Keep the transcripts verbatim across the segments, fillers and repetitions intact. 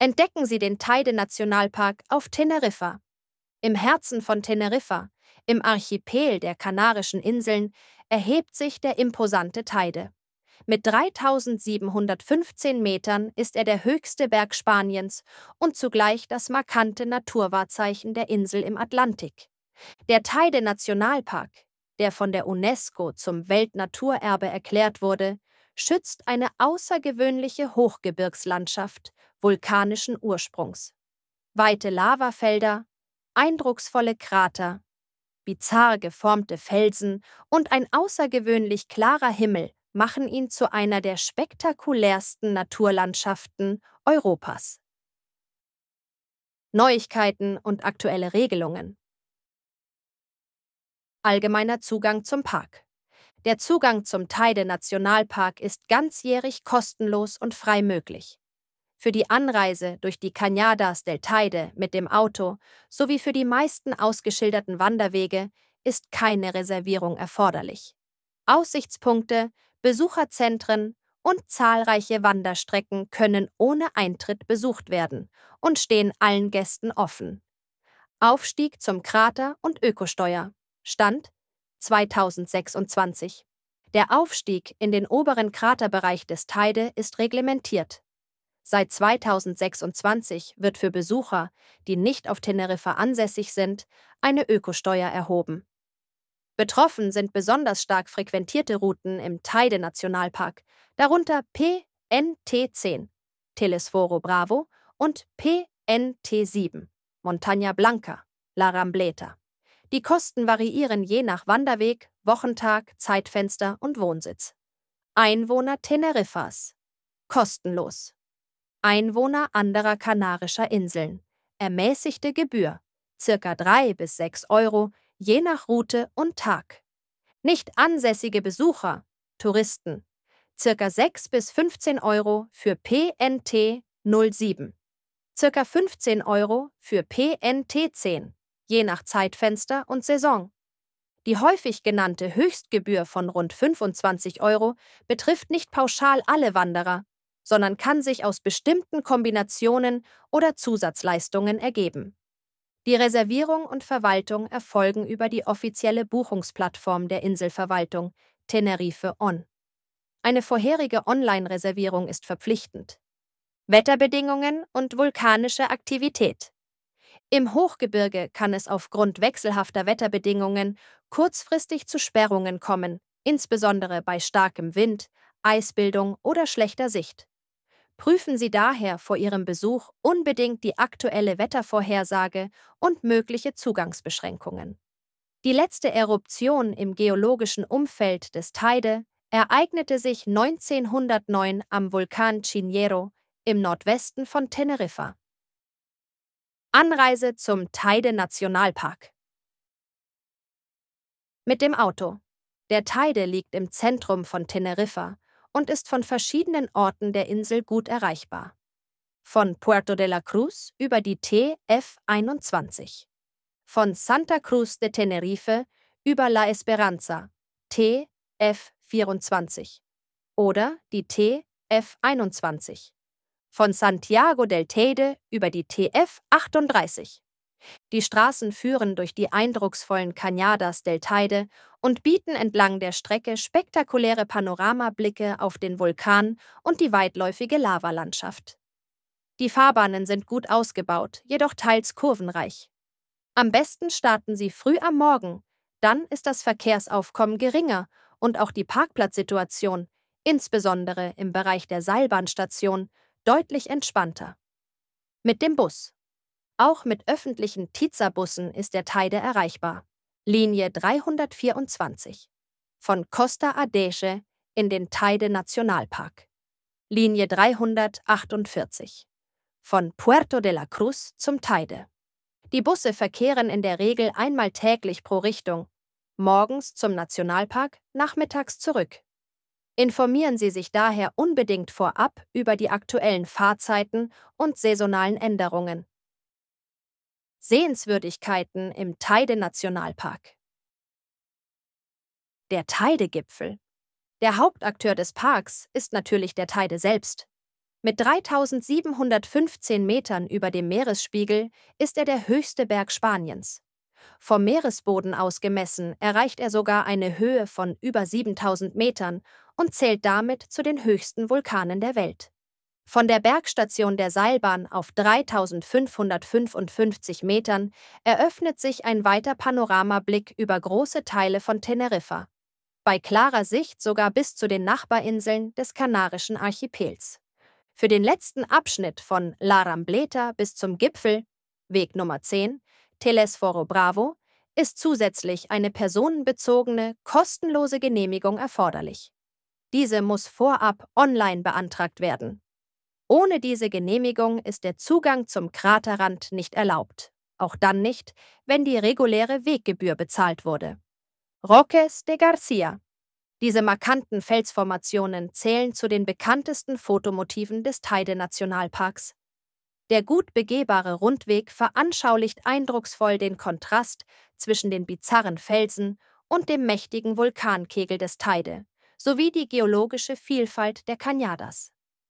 Entdecken Sie den Teide-Nationalpark auf Teneriffa. Im Herzen von Teneriffa, im Archipel der Kanarischen Inseln, erhebt sich der imposante Teide. Mit dreitausendsiebenhundertfünfzehn Metern ist er der höchste Berg Spaniens und zugleich das markante Naturwahrzeichen der Insel im Atlantik. Der Teide-Nationalpark, der von der UNESCO zum Weltnaturerbe erklärt wurde, schützt eine außergewöhnliche Hochgebirgslandschaft vulkanischen Ursprungs. Weite Lavafelder, eindrucksvolle Krater, bizarr geformte Felsen und ein außergewöhnlich klarer Himmel machen ihn zu einer der spektakulärsten Naturlandschaften Europas. Neuigkeiten und aktuelle Regelungen. Allgemeiner Zugang zum Park. Der Zugang zum Teide-Nationalpark ist ganzjährig kostenlos und frei möglich. Für die Anreise durch die Cañadas del Teide mit dem Auto sowie für die meisten ausgeschilderten Wanderwege ist keine Reservierung erforderlich. Aussichtspunkte, Besucherzentren und zahlreiche Wanderstrecken können ohne Eintritt besucht werden und stehen allen Gästen offen. Aufstieg zum Krater und Ökosteuer. Stand zweitausendsechsundzwanzig. Der Aufstieg in den oberen Kraterbereich des Teide ist reglementiert. Seit zweitausendsechsundzwanzig wird für Besucher, die nicht auf Teneriffa ansässig sind, eine Ökosteuer erhoben. Betroffen sind besonders stark frequentierte Routen im Teide-Nationalpark, darunter P N T zehn, Telesforo Bravo und P N T sieben, Montaña Blanca, La Rambleta. Die Kosten variieren je nach Wanderweg, Wochentag, Zeitfenster und Wohnsitz. Einwohner Teneriffas. Kostenlos. Einwohner anderer kanarischer Inseln. Ermäßigte Gebühr. Circa drei bis sechs Euro, je nach Route und Tag. Nicht ansässige Besucher, Touristen. Circa sechs bis fünfzehn Euro für P N T null sieben. Circa fünfzehn Euro für P N T zehn, je nach Zeitfenster und Saison. Die häufig genannte Höchstgebühr von rund fünfundzwanzig Euro betrifft nicht pauschal alle Wanderer, sondern kann sich aus bestimmten Kombinationen oder Zusatzleistungen ergeben. Die Reservierung und Verwaltung erfolgen über die offizielle Buchungsplattform der Inselverwaltung Tenerife On. Eine vorherige Online-Reservierung ist verpflichtend. Wetterbedingungen und vulkanische Aktivität. Im Hochgebirge kann es aufgrund wechselhafter Wetterbedingungen kurzfristig zu Sperrungen kommen, insbesondere bei starkem Wind, Eisbildung oder schlechter Sicht. Prüfen Sie daher vor Ihrem Besuch unbedingt die aktuelle Wettervorhersage und mögliche Zugangsbeschränkungen. Die letzte Eruption im geologischen Umfeld des Teide ereignete sich neunzehnhundertneun am Vulkan Chiniero im Nordwesten von Teneriffa. Anreise zum Teide-Nationalpark. Mit dem Auto. Der Teide liegt im Zentrum von Teneriffa und ist von verschiedenen Orten der Insel gut erreichbar. Von Puerto de la Cruz über die T F einundzwanzig. Von Santa Cruz de Tenerife über La Esperanza, T F vierundzwanzig. Oder die T F einundzwanzig. Von Santiago del Teide über die T F achtunddreißig. Die Straßen führen durch die eindrucksvollen Cañadas del Teide und bieten entlang der Strecke spektakuläre Panoramablicke auf den Vulkan und die weitläufige Lavalandschaft. Die Fahrbahnen sind gut ausgebaut, jedoch teils kurvenreich. Am besten starten Sie früh am Morgen, dann ist das Verkehrsaufkommen geringer und auch die Parkplatzsituation, insbesondere im Bereich der Seilbahnstation, deutlich entspannter. Mit dem Bus. Auch mit öffentlichen Tiza-Bussen ist der Teide erreichbar. Linie dreihundertvierundzwanzig. Von Costa Adeje in den Teide-Nationalpark. Linie dreihundertachtundvierzig. Von Puerto de la Cruz zum Teide. Die Busse verkehren in der Regel einmal täglich pro Richtung. Morgens zum Nationalpark, nachmittags zurück. Informieren Sie sich daher unbedingt vorab über die aktuellen Fahrzeiten und saisonalen Änderungen. Sehenswürdigkeiten im Teide-Nationalpark. Der Teide-Gipfel. Der Hauptakteur des Parks ist natürlich der Teide selbst. Mit dreitausendsiebenhundertfünfzehn Metern über dem Meeresspiegel ist er der höchste Berg Spaniens. Vom Meeresboden aus gemessen erreicht er sogar eine Höhe von über siebentausend Metern und zählt damit zu den höchsten Vulkanen der Welt. Von der Bergstation der Seilbahn auf dreitausendfünfhundertfünfundfünfzig Metern eröffnet sich ein weiter Panoramablick über große Teile von Teneriffa. Bei klarer Sicht sogar bis zu den Nachbarinseln des Kanarischen Archipels. Für den letzten Abschnitt von La Rambleta bis zum Gipfel, Weg Nummer zehn, Telesforo Bravo, ist zusätzlich eine personenbezogene, kostenlose Genehmigung erforderlich. Diese muss vorab online beantragt werden. Ohne diese Genehmigung ist der Zugang zum Kraterrand nicht erlaubt, auch dann nicht, wenn die reguläre Weggebühr bezahlt wurde. Roques de Garcia. Diese markanten Felsformationen zählen zu den bekanntesten Fotomotiven des Teide-Nationalparks. Der gut begehbare Rundweg veranschaulicht eindrucksvoll den Kontrast zwischen den bizarren Felsen und dem mächtigen Vulkankegel des Teide, sowie die geologische Vielfalt der Cañadas.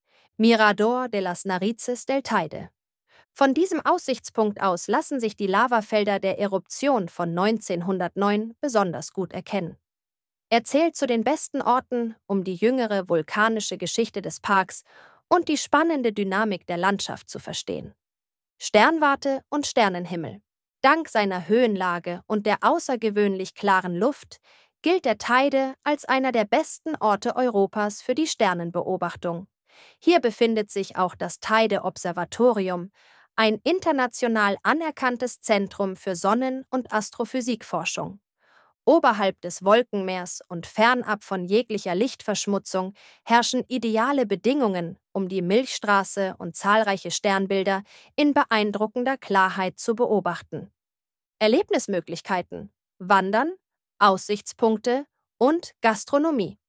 Mirador de las Narices del Teide. Von diesem Aussichtspunkt aus lassen sich die Lavafelder der Eruption von neunzehnhundertneun besonders gut erkennen. Er zählt zu den besten Orten, um die jüngere vulkanische Geschichte des Parks und die spannende Dynamik der Landschaft zu verstehen. Sternwarte und Sternenhimmel. Dank seiner Höhenlage und der außergewöhnlich klaren Luft gilt der Teide als einer der besten Orte Europas für die Sternenbeobachtung. Hier befindet sich auch das Teide-Observatorium, ein international anerkanntes Zentrum für Sonnen- und Astrophysikforschung. Oberhalb des Wolkenmeers und fernab von jeglicher Lichtverschmutzung herrschen ideale Bedingungen, um die Milchstraße und zahlreiche Sternbilder in beeindruckender Klarheit zu beobachten. Erlebnismöglichkeiten: Wandern, Aussichtspunkte und Gastronomie.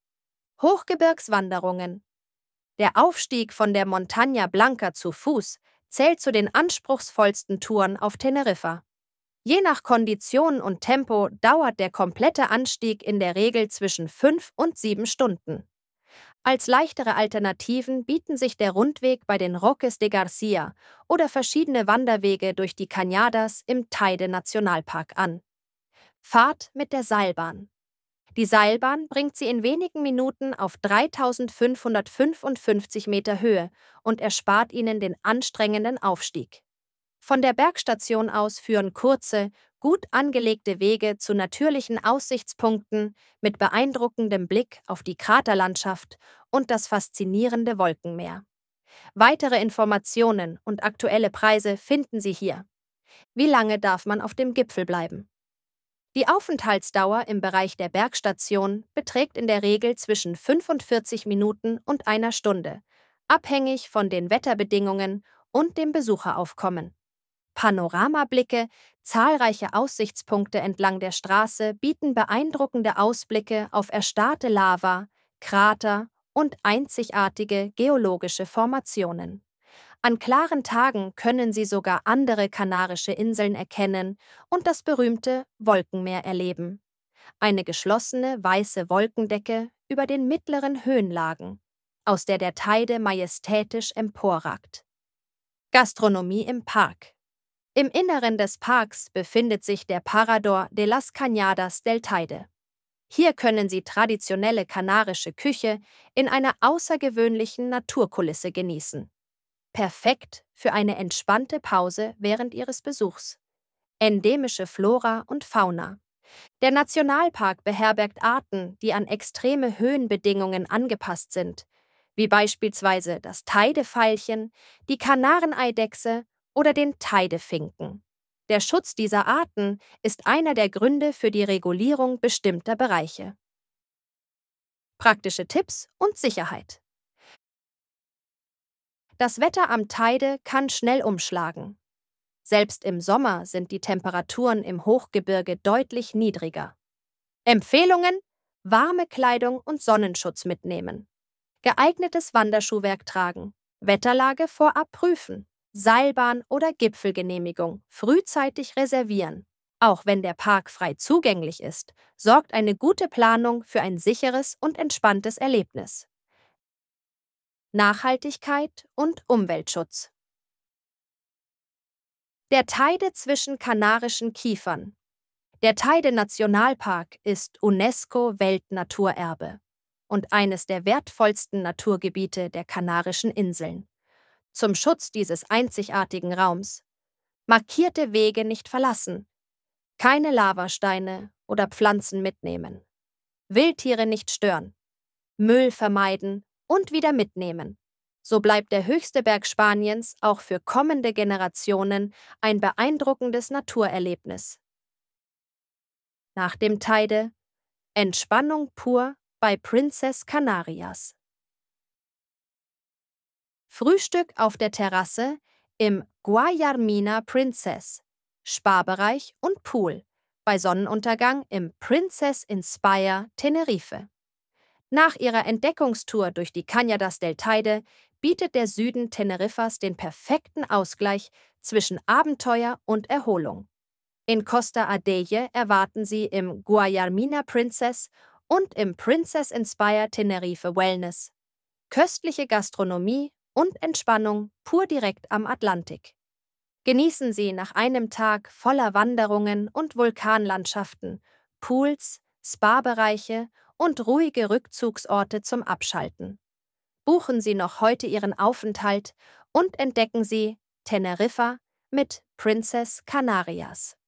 Hochgebirgswanderungen. Der Aufstieg von der Montaña Blanca zu Fuß zählt zu den anspruchsvollsten Touren auf Teneriffa. Je nach Kondition und Tempo dauert der komplette Anstieg in der Regel zwischen fünf und sieben Stunden. Als leichtere Alternativen bieten sich der Rundweg bei den Roques de Garcia oder verschiedene Wanderwege durch die Cañadas im Teide-Nationalpark an. Fahrt mit der Seilbahn. Die Seilbahn bringt Sie in wenigen Minuten auf dreitausendfünfhundertfünfundfünfzig Meter Höhe und erspart Ihnen den anstrengenden Aufstieg. Von der Bergstation aus führen kurze, gut angelegte Wege zu natürlichen Aussichtspunkten mit beeindruckendem Blick auf die Kraterlandschaft und das faszinierende Wolkenmeer. Weitere Informationen und aktuelle Preise finden Sie hier. Wie lange darf man auf dem Gipfel bleiben? Die Aufenthaltsdauer im Bereich der Bergstation beträgt in der Regel zwischen fünfundvierzig Minuten und einer Stunde, abhängig von den Wetterbedingungen und dem Besucheraufkommen. Panoramablicke, zahlreiche Aussichtspunkte entlang der Straße bieten beeindruckende Ausblicke auf erstarrte Lava, Krater und einzigartige geologische Formationen. An klaren Tagen können Sie sogar andere kanarische Inseln erkennen und das berühmte Wolkenmeer erleben. Eine geschlossene weiße Wolkendecke über den mittleren Höhenlagen, aus der der Teide majestätisch emporragt. Gastronomie im Park. Im Inneren des Parks befindet sich der Parador de las Cañadas del Teide. Hier können Sie traditionelle kanarische Küche in einer außergewöhnlichen Naturkulisse genießen. Perfekt für eine entspannte Pause während Ihres Besuchs. Endemische Flora und Fauna. Der Nationalpark beherbergt Arten, die an extreme Höhenbedingungen angepasst sind, wie beispielsweise das Teideveilchen, die Kanareneidechse oder den Teidefinken. Der Schutz dieser Arten ist einer der Gründe für die Regulierung bestimmter Bereiche. Praktische Tipps und Sicherheit. Das Wetter am Teide kann schnell umschlagen. Selbst im Sommer sind die Temperaturen im Hochgebirge deutlich niedriger. Empfehlungen: warme Kleidung und Sonnenschutz mitnehmen. Geeignetes Wanderschuhwerk tragen. Wetterlage vorab prüfen. Seilbahn oder Gipfelgenehmigung frühzeitig reservieren. Auch wenn der Park frei zugänglich ist, sorgt eine gute Planung für ein sicheres und entspanntes Erlebnis. Nachhaltigkeit und Umweltschutz. Der Teide zwischen Kanarischen Kiefern. Der Teide-Nationalpark ist UNESCO-Weltnaturerbe und eines der wertvollsten Naturgebiete der Kanarischen Inseln. Zum Schutz dieses einzigartigen Raums: markierte Wege nicht verlassen, keine Lavasteine oder Pflanzen mitnehmen, Wildtiere nicht stören, Müll vermeiden und wieder mitnehmen. So bleibt der höchste Berg Spaniens auch für kommende Generationen ein beeindruckendes Naturerlebnis. Nach dem Teide: Entspannung pur bei Princess Canarias. Frühstück auf der Terrasse im Guayarmina Princess, Spa-Bereich und Pool, bei Sonnenuntergang im Princess Inspire Tenerife. Nach ihrer Entdeckungstour durch die Cañadas del Teide bietet der Süden Teneriffas den perfekten Ausgleich zwischen Abenteuer und Erholung. In Costa Adeye erwarten Sie im Guayarmina Princess und im Princess Inspire Tenerife Wellness köstliche Gastronomie und Entspannung pur direkt am Atlantik. Genießen Sie nach einem Tag voller Wanderungen und Vulkanlandschaften Pools, Spa-Bereiche und ruhige Rückzugsorte zum Abschalten. Buchen Sie noch heute Ihren Aufenthalt und entdecken Sie Teneriffa mit Princess Canarias.